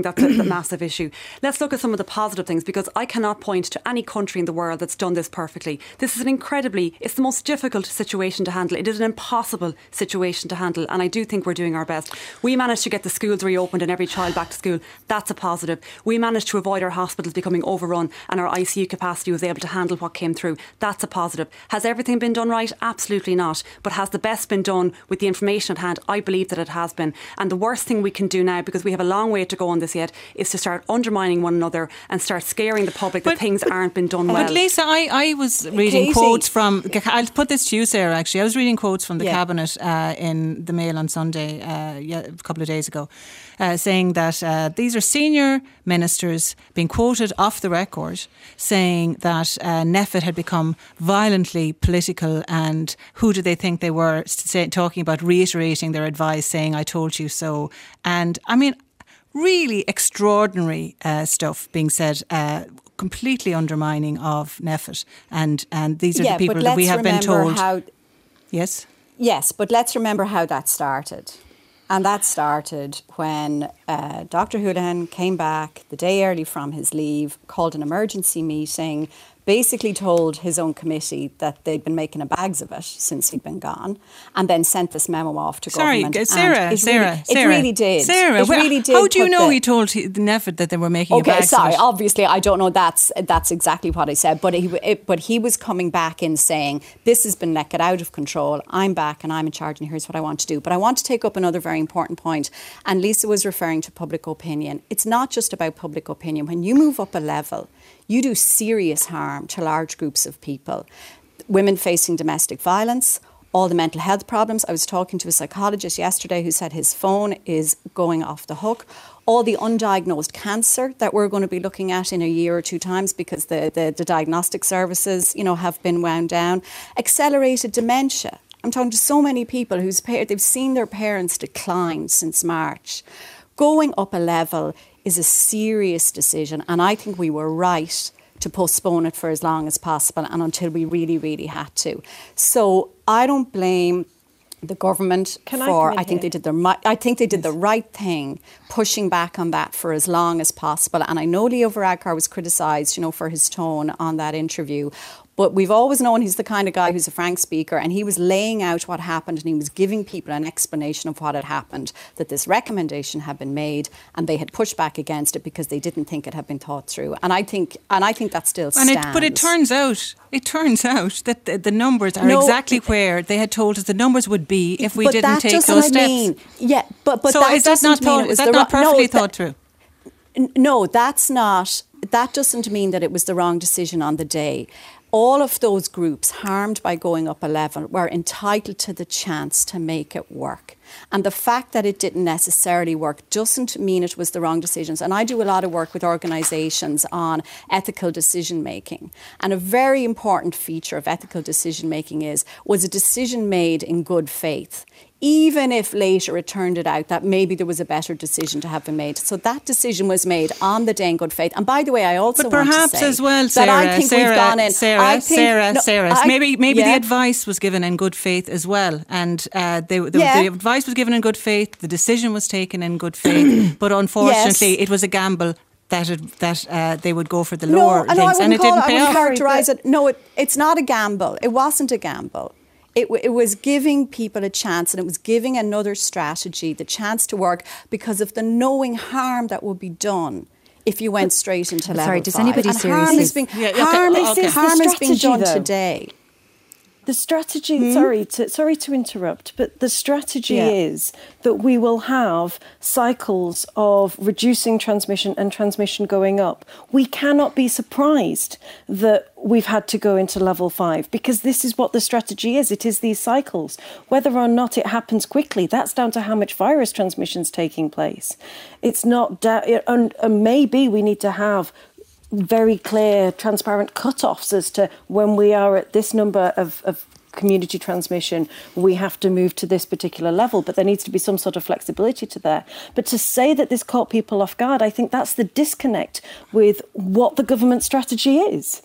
that's a, a massive issue. Let's look at some of the positive things, because I cannot point to any country in the world that's done this perfectly. This is an incredibly, it's the most difficult situation to handle. It is an impossible situation to handle, and I do think we're doing our best. We managed to get the schools reopened and every child back to school. That's a positive. We managed to avoid our hospitals becoming overrun and our I C U capacity was able to handle what came through. That's a positive. Has everything been done right? Absolutely not. But has the best been done with the information at hand? I believe that it has been. And the worst thing we can do now, because we have a long way to go on this yet, is to start undermining one another and start scaring the public that but, things but, aren't been done well. But Lisa, I, I was reading Katie. quotes from, I'll put this to you, Sarah, actually. I was reading quotes from the yeah. Cabinet uh, in the Mail on Sunday uh, yeah, a couple of days ago, uh, saying that uh, these are senior ministers being quoted off the record saying that uh, NPHET had become violently political, and who do they think they were, say, talking about reiterating their advice, saying I told you so. And I mean, really extraordinary uh, stuff being said, uh, completely undermining of NPHET, and and these are yeah, the people that we have been told. How, yes? Yes, but let's remember how that started. And that started when uh, Doctor Houlihan came back the day early from his leave, called an emergency meeting, basically told his own committee that they'd been making a bags of it since he'd been gone, and then sent this memo off to Sorry, government. Sarah, it Sarah, really, Sarah. It really did. Sarah, it well, really did. How do you know the, he told the NPHET that they were making okay, a bags sorry, of it? obviously I don't know that's that's exactly what I said, but he, it, but he was coming back in saying, this has been let get out of control, I'm back and I'm in charge and here's what I want to do. But I want to take up another very important point, and Lisa was referring to public opinion. It's not just about public opinion. When you move up a level, you do serious harm to large groups of people. Women facing domestic violence, all the mental health problems. I was talking to a psychologist yesterday who said his phone is going off the hook. All the undiagnosed cancer that we're going to be looking at in a year or two times because the, the, the diagnostic services, you know, have been wound down. Accelerated dementia. I'm talking to so many people whose they've seen their parents decline since March. Going up a level is a serious decision, and I think we were right to postpone it for as long as possible and until we really, really had to. So I don't blame the government Can for. I, I think they did the. I think they did the right thing, pushing back on that for as long as possible. And I know Leo Varadkar was criticised, you know, for his tone on that interview. But we've always known he's the kind of guy who's a frank speaker, and he was laying out what happened and he was giving people an explanation of what had happened, that this recommendation had been made and they had pushed back against it because they didn't think it had been thought through. And I think and I think that still stands. And it, but it turns out, it turns out that the, the numbers are no, exactly where they had told us the numbers would be if we but didn't that take doesn't those steps. Mean, yeah, but, but so that is that not, mean thought, it was is that the not ro- perfectly no, thought that, through? No, that's not. That doesn't mean that it was the wrong decision on the day. All of those groups harmed by going up a level were entitled to the chance to make it work. And the fact that it didn't necessarily work doesn't mean it was the wrong decisions. And I do a lot of work with organisations on ethical decision making. And a very important feature of ethical decision making is, was a decision made in good faith? Even if later it turned it out that maybe there was a better decision to have been made. So that decision was made on the day in good faith. And by the way, I also but want perhaps to say as well, Sarah, that I think Sarah, we've gone in. Sarah, I think, Sarah, no, Sarah. I, maybe maybe yeah. the advice was given in good faith as well, and uh, they, the, yeah. the advice was given in good faith. The decision was taken in good faith, but unfortunately, yes. it was a gamble that it, that uh, they would go for the lower no, things, no, and it didn't it, pay I off. wouldn't characterise it. No, it, it's not a gamble. It wasn't a gamble. It, it was giving people a chance, and it was giving another strategy the chance to work because of the knowing harm that would be done if you went straight into level Sorry, does five. anybody and seriously? Harm is being, yeah, okay, harm, okay. harm is being done though. today. The strategy, hmm? sorry, to, sorry to interrupt, but the strategy yeah. is that we will have cycles of reducing transmission and transmission going up. We cannot be surprised that we've had to go into level five because this is what the strategy is. It is these cycles. Whether or not it happens quickly, that's down to how much virus transmission is taking place. It's not, da- and, and maybe we need to have very clear, transparent cut-offs as to when we are at this number of, of community transmission, we have to move to this particular level, but there needs to be some sort of flexibility to there. But to say that this caught people off guard, I think that's the disconnect with what the government strategy is.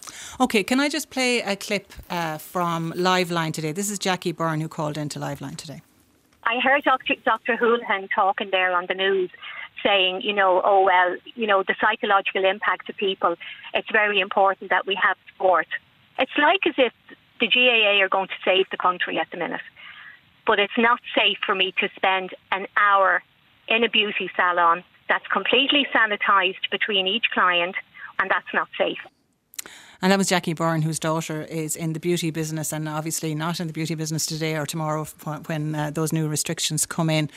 OK, can I just play a clip uh, from Liveline today? This is Jackie Byrne who called into Liveline today. I heard Doctor Doctor Houlihan talking there on the news, saying, you know, oh, well, you know, the psychological impact to people, it's very important that we have sport. It's like as if the G A A are going to save the country at the minute. But it's not safe for me to spend an hour in a beauty salon that's completely sanitised between each client, and that's not safe. And that was Jackie Byrne, whose daughter is in the beauty business, and obviously not in the beauty business today or tomorrow when uh, those new restrictions come in.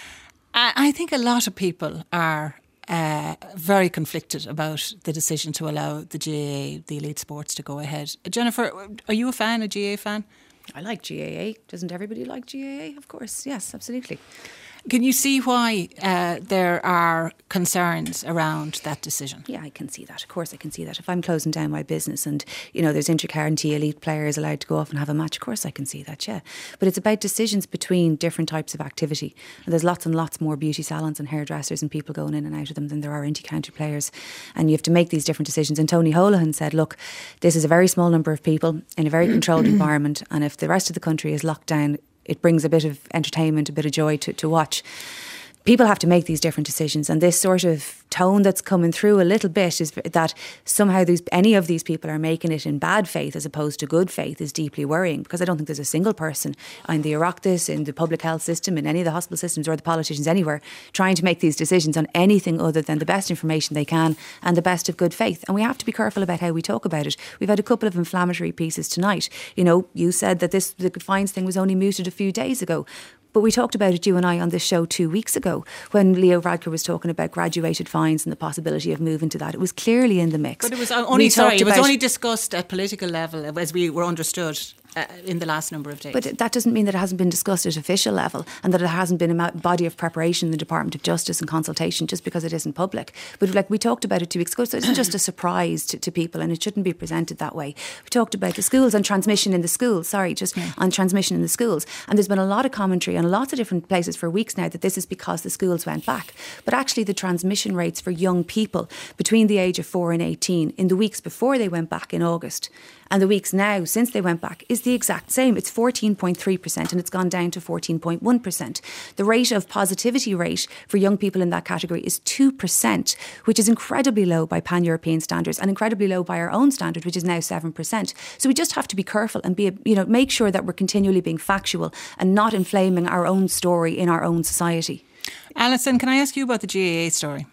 I think a lot of people are uh, very conflicted about the decision to allow the G A A, the elite sports, to go ahead. Jennifer, are you a fan, a G A A fan? I like G A A. Doesn't everybody like G A A? Of course, yes, absolutely. Can you see why uh, there are concerns around that decision? Yeah, I can see that. Of course I can see that. If I'm closing down my business and, you know, there's inter-county elite players allowed to go off and have a match, of course I can see that, yeah. But it's about decisions between different types of activity. And there's lots and lots more beauty salons and hairdressers and people going in and out of them than there are inter-county players. And you have to make these different decisions. And Tony Holohan said, look, this is a very small number of people in a very controlled environment. And if the rest of the country is locked down, it brings a bit of entertainment, a bit of joy to, to watch. People have to make these different decisions, and this sort of tone that's coming through a little bit is that somehow these, any of these people are making it in bad faith as opposed to good faith is deeply worrying, because I don't think there's a single person in the Oireachtas, in the public health system, in any of the hospital systems or the politicians anywhere trying to make these decisions on anything other than the best information they can and the best of good faith. And we have to be careful about how we talk about it. We've had a couple of inflammatory pieces tonight. You know, you said that this the fines thing was only mooted a few days ago. But we talked about it, you and I, on this show two weeks ago when Leo Varadkar was talking about graduated fines and the possibility of moving to that. It was clearly in the mix. But it was only, sorry, it was only discussed at political level as we were understood uh, in the last number of days. But that doesn't mean that it hasn't been discussed at official level and that it hasn't been a body of preparation in the Department of Justice and consultation just because it isn't public. But like we talked about it two weeks ago, so it isn't just a surprise to, to people, and it shouldn't be presented that way. We talked about the schools and transmission in the schools, sorry, just yeah. on transmission in the schools. And there's been a lot of commentary on lots of different places for weeks now that this is because the schools went back. But actually the transmission rates for young people between the age of four and eighteen in the weeks before they went back in August and the weeks now since they went back is the exact same. It's fourteen point three percent and it's gone down to fourteen point one percent. The rate of positivity rate for young people in that category is two percent, which is incredibly low by pan-European standards and incredibly low by our own standard, which is now seven percent. So we just have to be careful and be, you know, make sure that we're continually being factual and not inflaming our own story in our own society. Alison, can I ask you about the G A A story?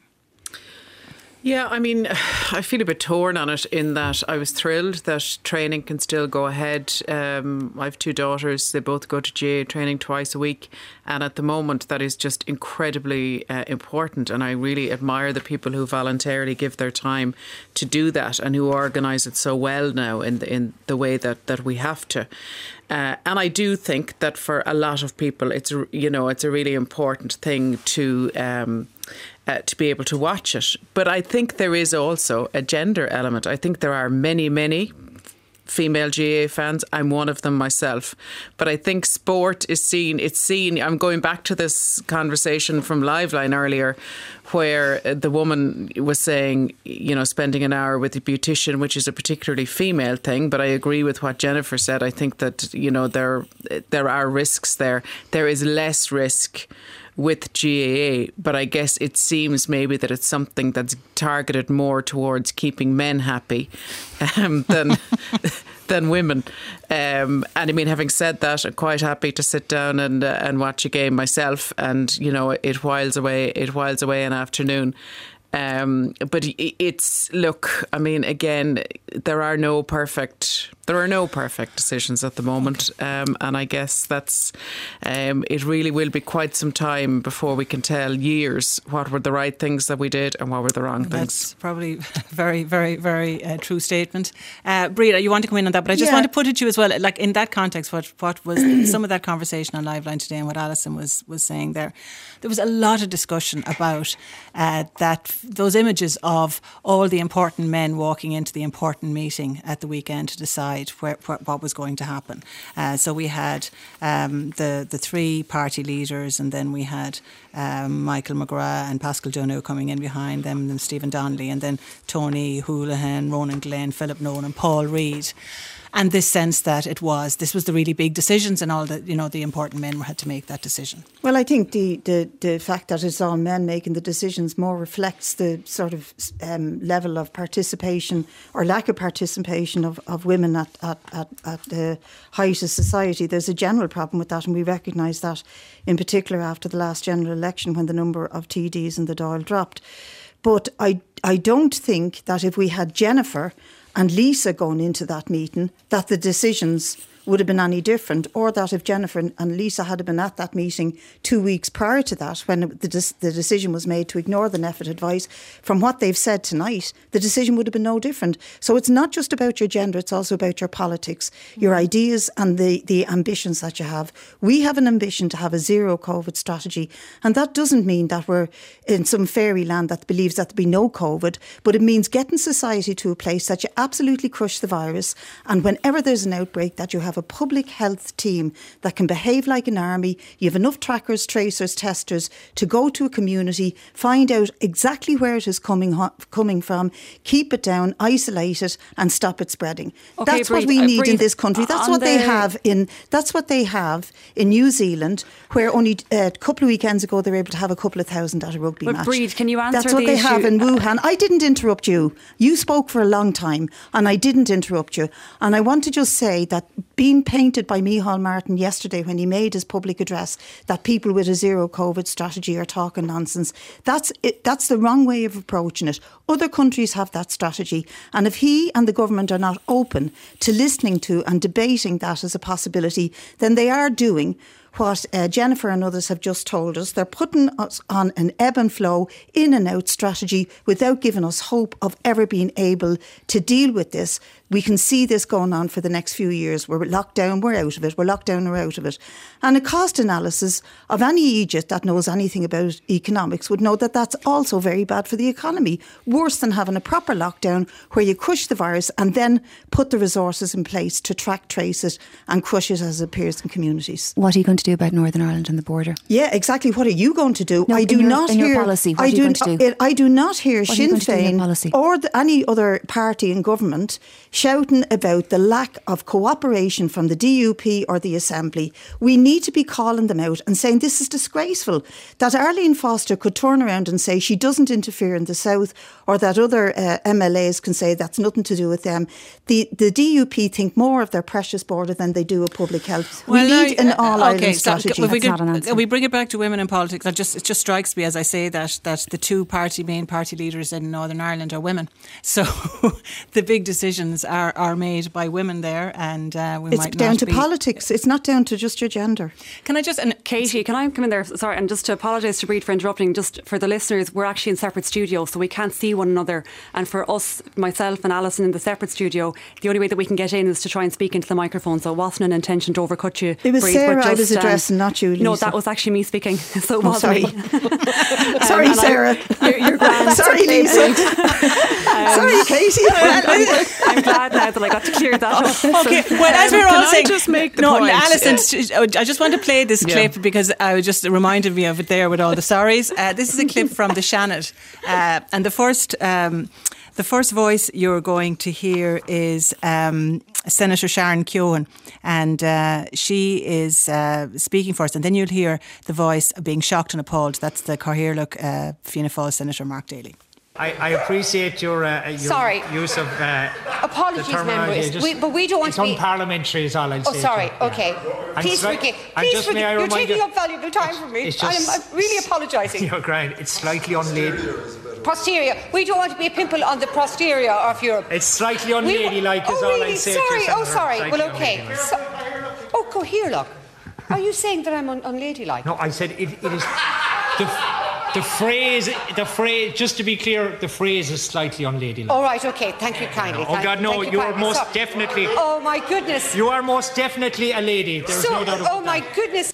Yeah, I mean, I feel a bit torn on it in that I was thrilled that training can still go ahead. Um, I have two daughters. They both go to G A A training twice a week. And at the moment, that is just incredibly uh, important. And I really admire the people who voluntarily give their time to do that and who organise it so well now in the, in the way that, that we have to. Uh, and I do think that for a lot of people, it's, you know, it's a really important thing to... Um, Uh, to be able to watch it. But I think there is also a gender element. I think there are many, many female G A A fans. I'm one of them myself. But I think sport is seen, it's seen, I'm going back to this conversation from Liveline earlier, where the woman was saying, you know, spending an hour with a beautician, which is a particularly female thing. But I agree with what Jennifer said. I think that, you know, there there are risks there. There is less risk with G A A, but I guess it seems maybe that it's something that's targeted more towards keeping men happy um, than than women. Um, and I mean, having said that, I'm quite happy to sit down and uh, and watch a game myself, and you know, it whiles away it whiles away an afternoon. Um, but it's, look, I mean, again, there are no perfect, there are no perfect decisions at the moment. Um, and I guess that's, um, it really will be quite some time before we can tell, years, what were the right things that we did and what were the wrong That's things. That's probably a very, very, very uh, true statement. Uh, Breda, you want to come in on that, but I just yeah. want to put it to you as well, like in that context, what, what was some of that conversation on Liveline today and what Alison was, was saying there, there was a lot of discussion about uh, that those images of all the important men walking into the important meeting at the weekend to decide where, where, what was going to happen. Uh, so we had um, the, the three party leaders, and then we had um, Michael McGrath and Pascal Joneau coming in behind them, and then Stephen Donnelly, and then Tony Houlihan, Ronan Glenn, Philip Nolan and Paul Reid. and this sense that it was, this was the really big decisions and all the, you know, the important men had to make that decision. Well, I think the, the, the fact that it's all men making the decisions more reflects the sort of um, level of participation or lack of participation of, of women at, at, at, at the height of society. There's a general problem with that, and we recognise that in particular after the last general election when the number of T Ds in the Dáil dropped. But I, I don't think that if we had Jennifer and Lisa going into that meeting, that the decisions would have been any different, or that if Jennifer and Lisa had been at that meeting two weeks prior to that, when the, de- the decision was made to ignore the N E F I T advice, from what they've said tonight, the decision would have been no different. So it's not just about your gender, it's also about your politics, your ideas and the, the ambitions that you have. We have an ambition to have a zero COVID strategy, and that doesn't mean that we're in some fairyland that believes that there'll be no COVID, but it means getting society to a place that you absolutely crush the virus, and whenever there's an outbreak that you have a public health team that can behave like an army. You have enough trackers, tracers, testers to go to a community, find out exactly where it is coming ho- coming from, keep it down, isolate it and stop it spreading. Okay, that's Breed, what we uh, need Breed, in this country. That's what the... they have in that's what they have in New Zealand, where only uh, a couple of weekends ago they were able to have a couple of thousand at a rugby but match. Breed, can you answer That's what the they issue? have in Wuhan. I didn't interrupt you. You spoke for a long time and I didn't interrupt you. And I want to just say that being painted by Micheál Martin yesterday when he made his public address that people with a zero COVID strategy are talking nonsense, that's it, that's the wrong way of approaching it. Other countries have that strategy, and if he and the government are not open to listening to and debating that as a possibility, then they are doing what uh, Jennifer and others have just told us. They're putting us on an ebb and flow, in and out strategy without giving us hope of ever being able to deal with this. We can see this going on for the next few years. We're locked down, we're out of it. We're locked down, we're out of it. And a cost analysis of any Egypt that knows anything about economics would know that that's also very bad for the economy. Worse than having a proper lockdown where you crush the virus and then put the resources in place to track, trace it and crush it as it appears in communities. What are you going to do about Northern Ireland and the border? Yeah, exactly. What are you going to do? No, I do your, not in hear. Your policy, what I are you do. going to do? I do not hear what Sinn Féin or the, any other party in government shouting about the lack of cooperation from the D U P or the Assembly. We need to be calling them out and saying this is disgraceful. That Arlene Foster could turn around and say she doesn't interfere in the South, or that other uh, M L As can say that's nothing to do with them. The the D U P think more of their precious border than they do of public health. Well, we now, need an all-Ireland okay, strategy. So, we, That's not an answer. we bring it back to women in politics. That just, it just strikes me as I say that that the two party main party leaders in Northern Ireland are women. So the big decisions are, are made by women there, and uh, we it's might down not to be, politics. It's not down to just your gender. Can I just and Katie, can I come in there? Sorry, and just to apologise to Breed for interrupting. Just for the listeners, we're actually in separate studios, so we can't see one another. And for us, myself and Alison in the separate studio, the only way that we can get in is to try and speak into the microphone. So it wasn't an intention to overcut you. It was Breed, Sarah but I just, was addressing, um, not you, Lisa. No, that was actually me speaking. So it oh, wasn't sorry. me. sorry, um, Sarah. I, you're, you're grand. sorry, Lisa. um, sorry, Katie. I'm, I'm, I'm glad now that I got to clear that up. Okay, well, as we were all Can I saying, just make the no, point? Alison, I just want to play this Yeah. clip because I was just reminded me of it there with all the sorries. Uh, this is a clip from the Shannon, uh, and the first. Um, The first voice you're going to hear is um, Senator Sharon Keoghan, and uh, she is uh, speaking first, and then you'll hear the voice of being shocked and appalled. That's the Cathaoirleach uh, Fianna Fáil Senator Mark Daly. I, I appreciate your, uh, your sorry. use of uh, apologies, the terminology. members. Just, we, but we don't want it's to be unparliamentary, is all I'll Oh, say. sorry. To you. Okay. Yeah. And Please sli- forgive. and Please just may forgive. I You're remind taking you, up valuable time from me. it's just- I'm, I'm really apologising. You're grand. It's slightly unladylike. Posterior. We don't want to be a pimple on the posterior of Europe. It's slightly unladylike, we, is oh, all really? I'll say. Sorry. To you, Oh, Senator. sorry. Slightly Well, okay. unladylike. So, oh, Cathaoirleach. Are you saying that I'm un- unladylike? No, I said it, it is. The, the phrase, the phrase. Just to be clear, the phrase is slightly unladylike. All right. Okay. Thank you kindly. Oh Thank- God, no! thank you You are kindly. most So- definitely. Oh my goodness. You are most definitely a lady. There's so, no doubt about oh my that. goodness.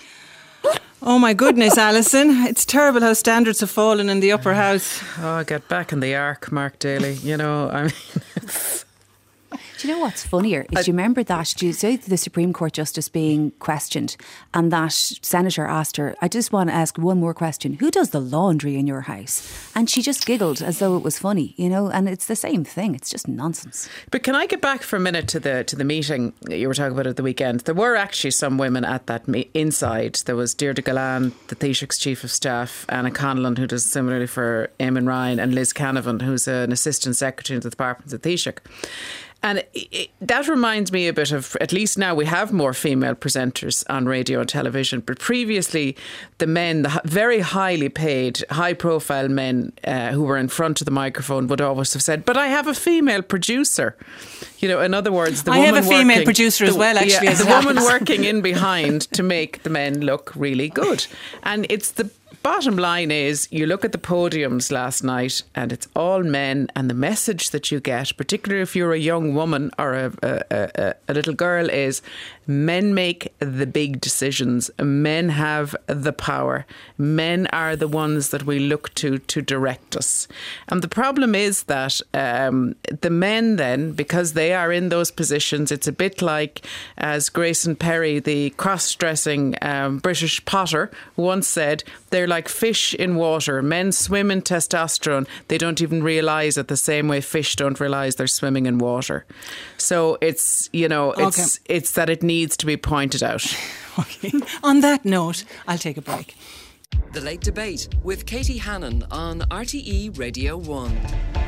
Oh my goodness, Alison. It's terrible how standards have fallen in the upper house. Oh, get back in the ark, Mark Daly. You know, I mean... Do Do you know what's funnier? Is I, do you remember that? Do you say the Supreme Court Justice being questioned and that Senator asked her, I just want to ask one more question. Who does the laundry in your house? And she just giggled as though it was funny, you know, and it's the same thing. It's just nonsense. But can I get back for a minute to the to the meeting you were talking about at the weekend? There were actually some women at that me- inside. There was Deirdre Gallan, the Taoiseach's Chief of Staff, Anna Conlon, who does similarly for Eamon Ryan, and Liz Canavan, who's an Assistant Secretary in the Department of the Taoiseach. And it, it, that reminds me a bit of, at least now we have more female presenters on radio and television, but previously the men, the very highly paid, high profile men uh, who were in front of the microphone would always have said, but I have a female producer. You know, in other words, the I woman have a female working, producer the, as well, actually. Yeah, as the well. woman working in behind to make the men look really good. And it's the bottom line is, you look at the podiums last night and it's all men, and the message that you get, particularly if you're a young woman or a, a, a, a little girl, is men make the big decisions. Men have the power. Men are the ones that we look to to direct us. And the problem is that um, the men then, because they are in those positions, it's a bit like, as Grayson Perry, the cross-dressing um, British potter, once said, they're like fish in water. Men swim in testosterone. They don't even realise it, the same way fish don't realise they're swimming in water. So it's, you know, it's okay. it's that it needs to be pointed out. Okay. On that note, I'll take a break. The Late Debate with Katie Hannon on R T E Radio one.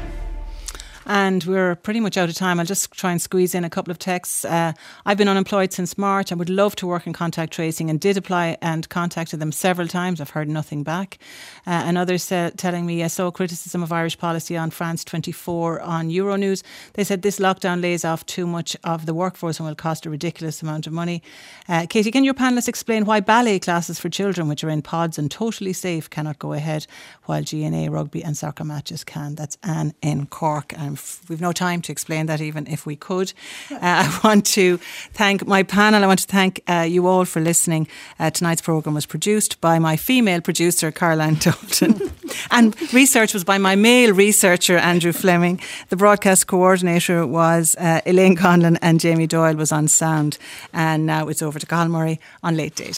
And we're pretty much out of time. I'll just try and squeeze in a couple of texts. Uh, I've been unemployed since March. I would love to work in contact tracing and did apply and contacted them several times. I've heard nothing back. Uh, and others uh, telling me I saw criticism of Irish policy on France twenty-four on Euronews. They said this lockdown lays off too much of the workforce and will cost a ridiculous amount of money. Uh, Katie, can your panellists explain why ballet classes for children, which are in pods and totally safe, cannot go ahead while G N A, rugby and soccer matches can? That's Anne in Cork. And we've no time to explain that, even if we could. Uh, I want to thank my panel. I want to thank uh, you all for listening. Uh, tonight's programme was produced by my female producer, Caroline Dalton. And research was by my male researcher, Andrew Fleming. The broadcast coordinator was uh, Elaine Conlon, and Jamie Doyle was on sound. And now it's over to Cathal Murray on Late Date.